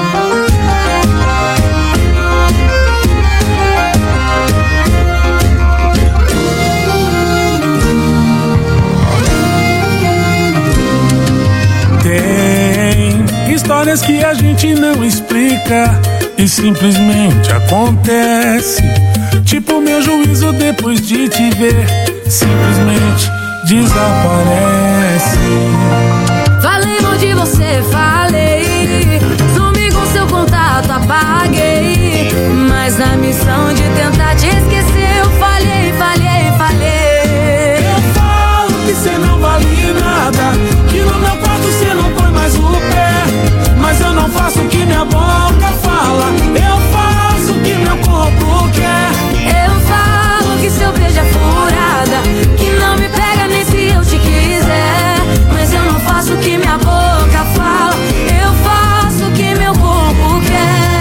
Tem histórias que a gente não explica e simplesmente acontece. Tipo meu juízo depois de te ver, simplesmente desaparece. Falei mal de você, falei. Sumi com seu contato, apaguei. Mas na missão de tentar te esquecer, eu falhei, falhei, falhei. Eu falo que cê não vale nada, que no meu quarto cê não põe mais o pé. Mas eu não faço o que minha boca fala, eu faço o que meu corpo quer. Eu falo que seu beijo é furada, que não me pega nem se eu te quiser. Mas eu não faço o que minha boca fala, eu faço o que meu corpo quer.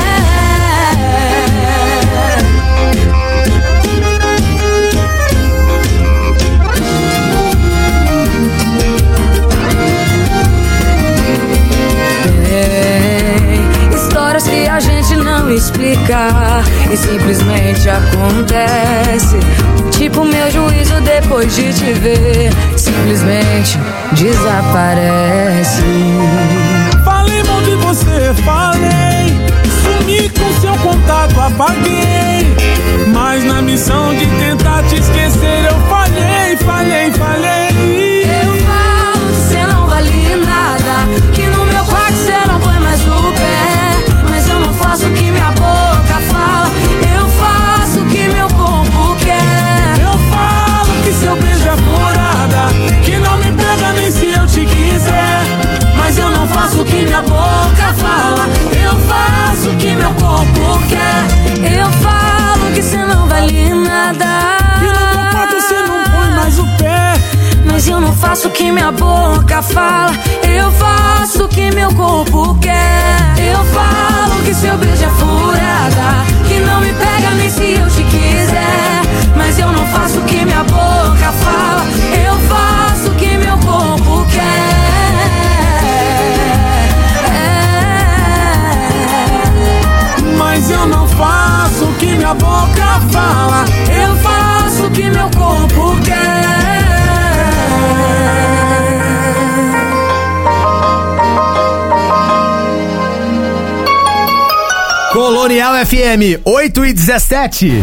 Tem histórias que a gente não explica e simplesmente acontece. Tipo meu juízo depois de te ver, simplesmente desaparece. Falei mal de você, falei. Sumi com seu contato, apaguei. Mas na missão de tentar te esquecer, eu falhei, falhei, falhei. Eu falo que cê não vale nada, que no meu quarto cê não põe mais o pé. Mas eu não faço o que minha boca fala, eu faço o que meu corpo quer. Eu falo que seu beijo é furada, que não me pega nem se eu te quiser. Mas eu não faço o que minha boca fala, eu faço o que meu corpo quer. Eu falo que cê não vale nada, que no meu quarto cê não põe mais o pé. Mas eu não faço o que minha boca fala, eu faço o que meu corpo quer. Eu falo que seu beijo é furada, que não me pega nem se eu te quiser. mas eu não faço o que minha boca fala. Eu faço o que meu corpo quer. Mas eu não faço o que minha boca fala. Eu faço o que meu corpo quer. Colonial F M, oito e dezessete.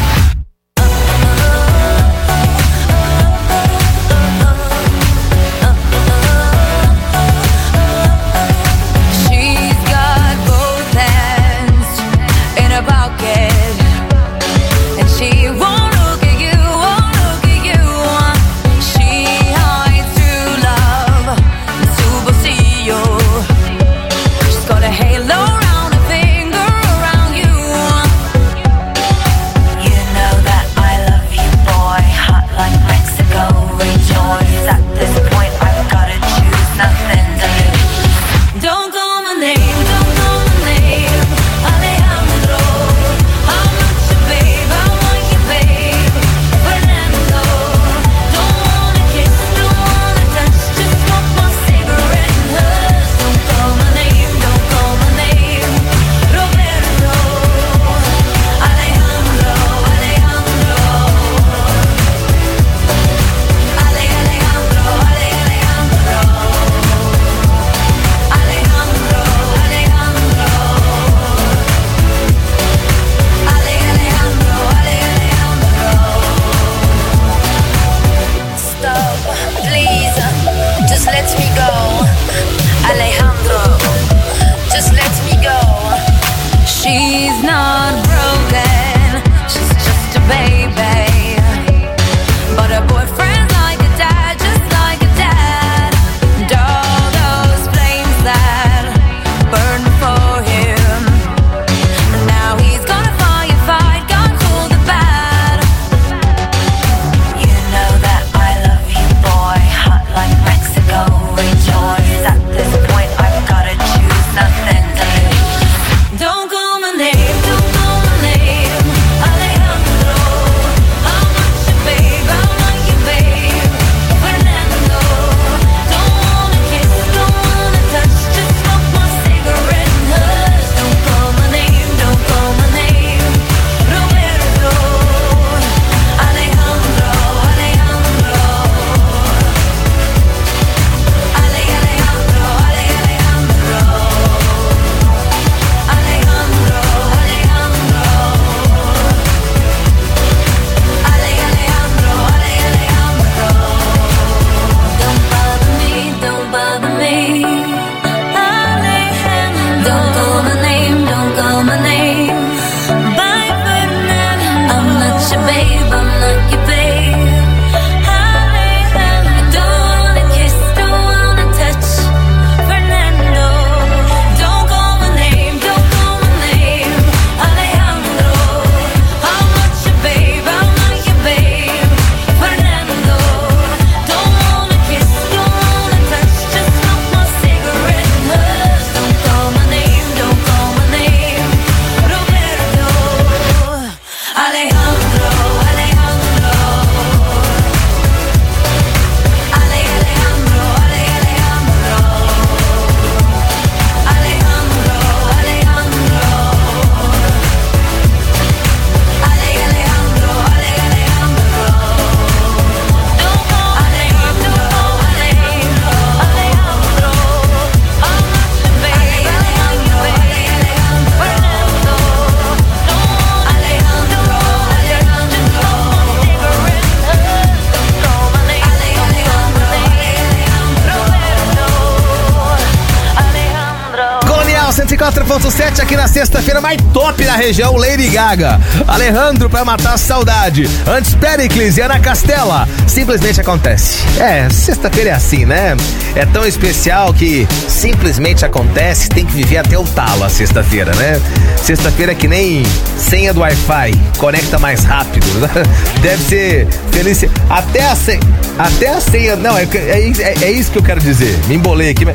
cento e quatro ponto sete aqui na sexta-feira mais top da região, Lady Gaga. Alejandro pra matar a saudade. Antes Pericles e Ana Castela. Simplesmente acontece. É, sexta-feira é assim, né? É tão especial que simplesmente acontece, tem que viver até o talo a sexta-feira, né? Sexta-feira é que nem senha do Wi-Fi, conecta mais rápido. Deve ser feliz. Até a senha, até a senha, não, é, é, é, é isso que eu quero dizer. Me embolei aqui, mas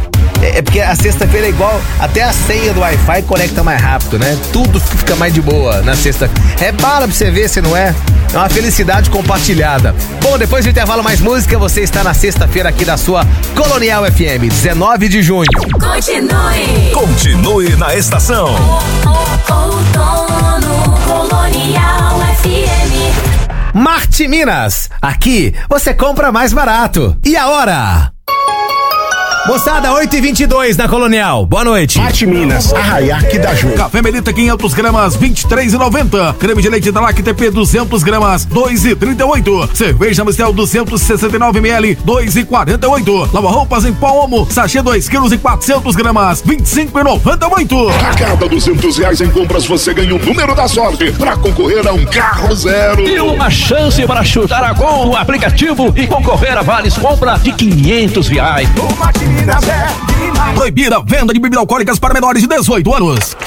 É, é porque a sexta-feira é igual, até a senha do Wi-Fi conecta mais rápido, né? Tudo fica mais de boa na sexta. Repara pra você ver se não é. É uma felicidade compartilhada. Bom, depois do intervalo mais música, você está na sexta-feira aqui da sua Colonial F M, dezenove de junho. Continue. Continue na estação. Outono Colonial F M. Marte Minas, aqui você compra mais barato. E a hora? Moçada, oito e vinte e dois na Colonial. Boa noite. Marte Minas, Arraiaque da Ju. Café Melita quinhentos gramas, vinte e três e noventa. Creme de leite da Lacta P duzentos gramas, dois e trinta e oito. Cerveja Mistel duzentos e sessenta e nove mililitros, dois e quarenta e oito. Lava roupas em pó Omo, sachê dois quilos e quatrocentos gramas, vinte e cinco e noventa e oito. A cada duzentos reais em compras você ganha o número da sorte para concorrer a um carro zero. E uma chance para chutar a gol no aplicativo e concorrer a vales compra de quinhentos reais. Proibida a venda de bebidas alcoólicas para menores de dezoito anos.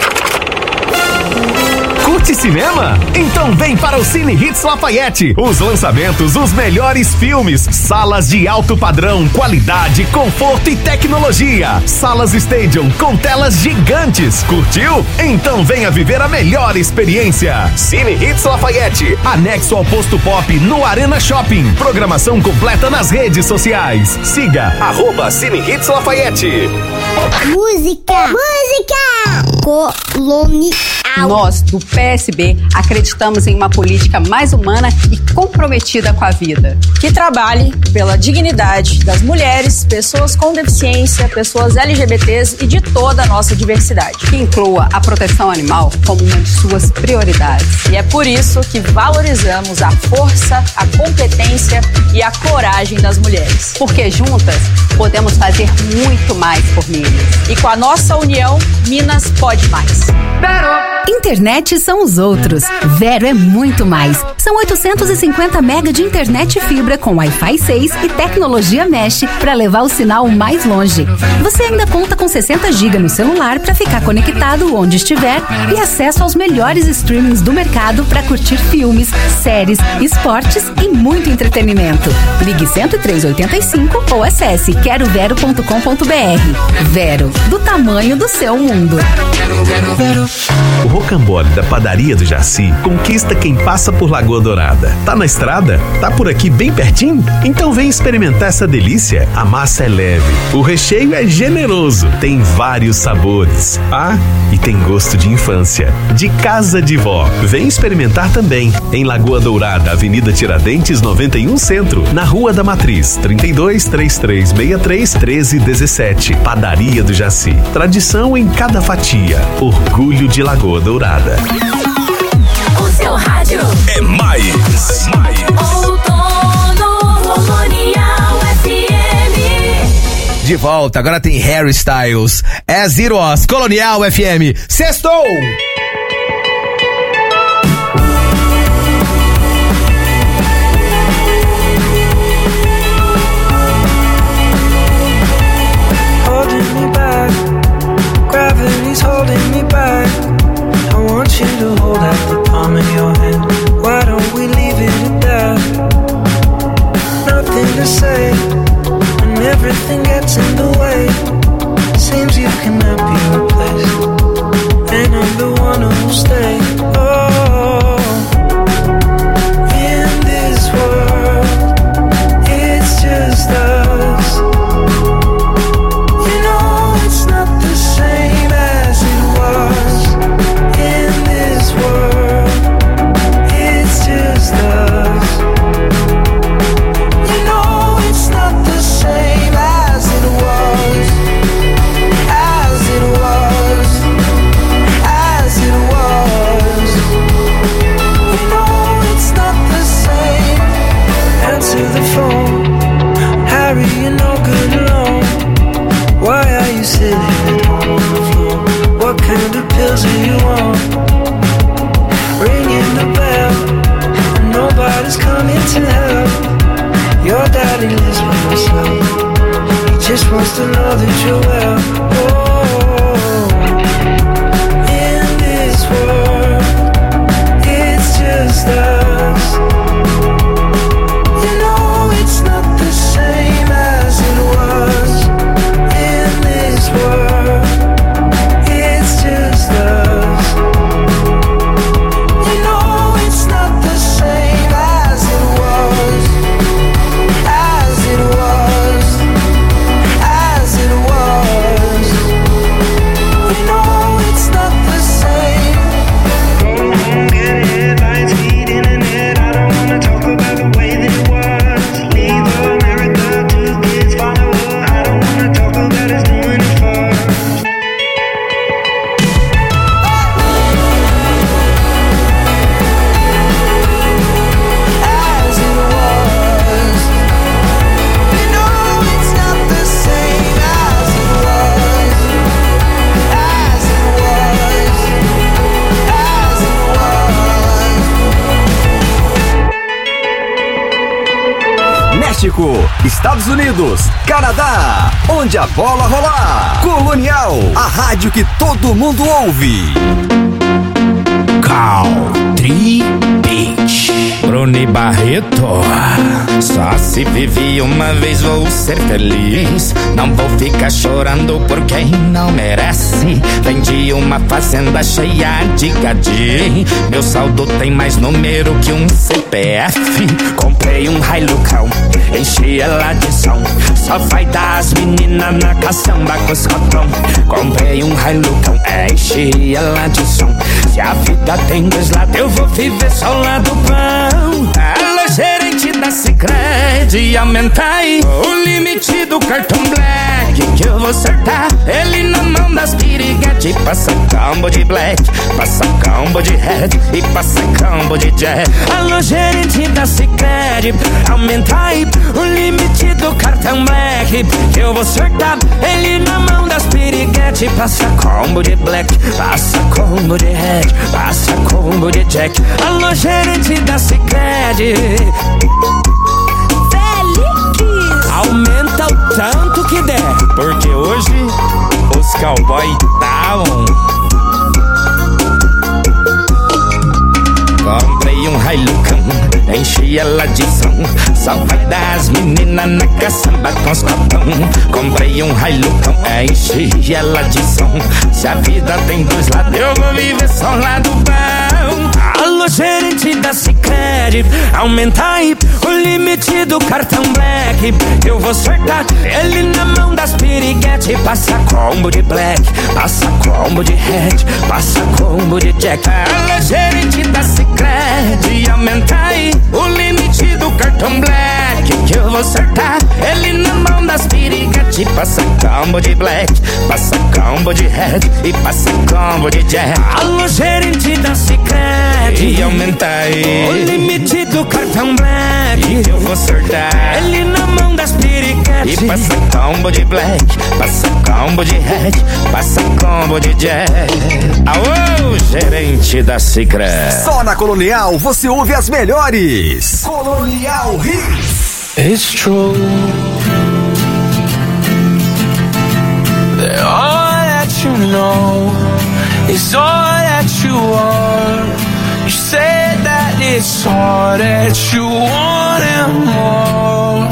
Curte cinema? Então vem para o Cine Hits Lafayette. Os lançamentos, os melhores filmes, salas de alto padrão, qualidade, conforto e tecnologia. Salas Stadium com telas gigantes. Curtiu? Então venha viver a melhor experiência. Cine Hits Lafayette, anexo ao Posto Pop no Arena Shopping. Programação completa nas redes sociais. Siga arroba Cine Hits Lafayette. Música, música, colonial. Nós, do P S B, acreditamos em uma política mais humana e comprometida com a vida. Que trabalhe pela dignidade das mulheres, pessoas com deficiência, pessoas L G B Ts e de toda a nossa diversidade. Que inclua a proteção animal como uma de suas prioridades. E é por isso que valorizamos a força, a competência e a coragem das mulheres. Porque juntas podemos fazer muito mais por Minas. E com a nossa união, Minas pode mais. Internet são os outros. Vero é muito mais. São oitocentos e cinquenta mega de internet fibra com Wi-Fi seis e tecnologia Mesh para levar o sinal mais longe. Você ainda conta com sessenta gigas no celular para ficar conectado onde estiver e acesso aos melhores streamings do mercado para curtir filmes, séries, esportes e muito entretenimento. Ligue cento e três oitenta e cinco ou acesse quero vero ponto com ponto br. Vero, do tamanho do seu mundo. O rocambole da padaria do Jaci conquista quem passa por Lagoa Dourada. Tá na estrada? Tá por aqui bem pertinho? Então vem experimentar essa delícia. A massa é leve, o recheio é generoso, tem vários sabores. Ah, e tem gosto de infância, de casa de vó. Vem experimentar também. Em Lagoa Dourada, Avenida Tiradentes noventa e um Centro, na Rua da Matriz, trinta e dois, trinta e três sessenta e três, treze dezessete. Padaria do Jaci. Tradição em cada fatia. Orgulho de Lagoa Dourada. O seu rádio é mais. Outono Colonial F M. De volta, agora tem Harry Styles. É Zero Oz, Colonial F M. Sextou! Holding me back, gravity's holding me back. I want you to hold out the palm of your hand. Why don't we leave it at that? Nothing to say when everything gets in the way. Seems you cannot be replaced, and I'm the one who'll stay. Oh, in this world, it's just us. You know it's not the same as it was. In this world, it's just us. You know it's not the same as it was, as it was, as it was. You know it's not the same. Answer the phone, Harry, you're no good alone. Why are you sitting at home on the floor? What kind of pills do you want? Ringing the bell, and nobody's coming to help. Your daddy lives by himself. He just wants to know that you're well. Oh, in this world, it's just us. You know it's not the same as it was. In this México, Estados Unidos, Canadá, onde a bola rolar. Colonial, a rádio que todo mundo ouve. Country Beach. Bruni Barreto. Só se vive uma vez, vou ser feliz. Não vou ficar chorando por quem não merece. Vendi uma fazenda cheia de gadinho. Meu saldo tem mais número que um C P F. Comprei um Hilucão, enchi ela de som. Só vai dar as meninas na caçamba com os cotão. Comprei um Hilucão, enchi ela de som. Se a vida tem dois lados, eu vou viver só o lado bom. Alô, gerente da Sicredi, aumenta aí o limite do cartão Black, que eu vou acertar ele na mão das piriguete. Passa combo de Black, passa combo de Red e passa combo de Jack. Alô, gerente da Sicredi, aumenta aí o limite do cartão Black, que eu vou acertar ele na mão das piriguete. Passa combo de Black, passa combo de Red, passa combo de Jack. Alô, gerente da Sicredi, aumenta o tanto que der, porque hoje os cowboy tá on. Comprei um Hilucão, enchi ela de som. Só vai dar as meninas na caçamba com os copão. Comprei um Hilucão, enchi ela de som. Se a vida tem dois lados, eu vou viver só um lado bom. Alô, gerente da Sicredi, aumenta aí o limite do cartão Black, eu vou acertar ele na mão das piriguete. Passa combo de Black, passa combo de Red, passa combo de Jack. Alô, gerente da Sicredi, aumenta aí o limite do cartão Black, que eu vou acertar ele na mão das piriguete. Passa combo de Black, passa combo de Red e passa combo de Jack. Alô, gerente da Sicredi, e aumenta aí o limite do cartão Black, eu vou acertar ele na mão das piriguete. E passa combo de Black, passa combo de Red, passa combo de Jack. Aô, gerente da Sicredi. Só na Colonial você ouve as melhores. Colonial Hits. It's true that all that you know is all that you are. You said that it's all that you want and more.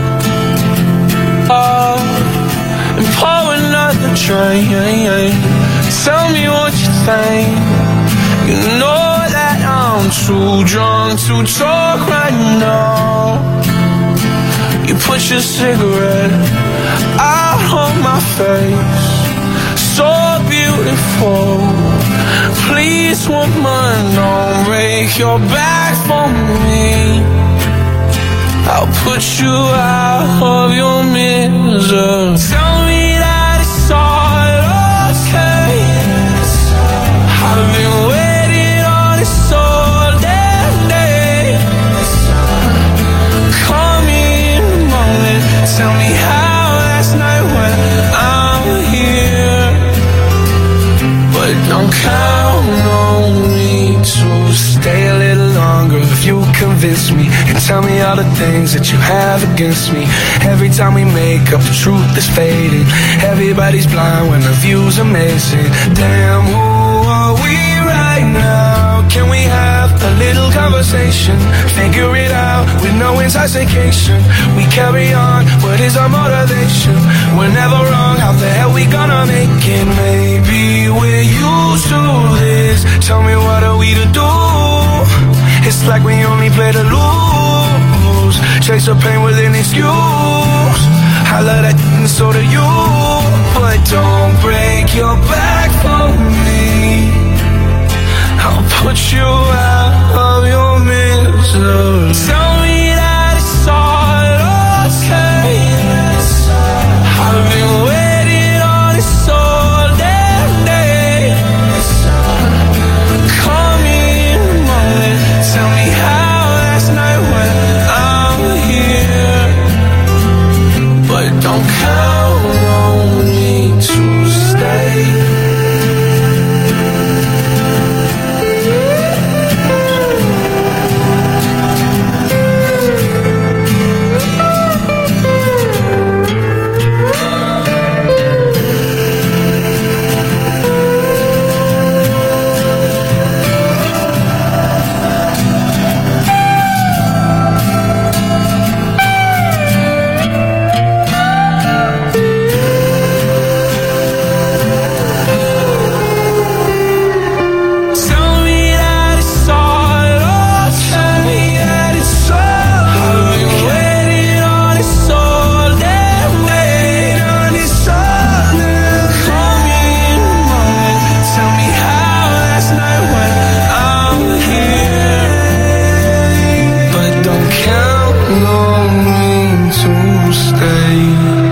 Oh, and pour another drink. Tell me what you think. You know that I'm too drunk to talk right now. You put your cigarette out on my face, so beautiful. Please, woman, don't break your back for me. I'll put you out of your misery. Tell me that it's all okay. I've been waiting on this all damn day. Call me in the morning, tell me how last night went. I'm here, but don't count on me to stay a little longer. If you convince me and tell me all the things that you have against me. Every time we make up, the truth is fading. Everybody's blind when the view's amazing. Damn, who are we right now? Can we have a little conversation? Figure it out with no intoxication. We carry on, what is our motivation? We're never wrong, how the hell we gonna make it? Maybe we're used to this. Tell me what are we to do? It's like we only play to lose. Chase the pain with an excuse. I love that and so do you. But don't break your back for me. I'll put you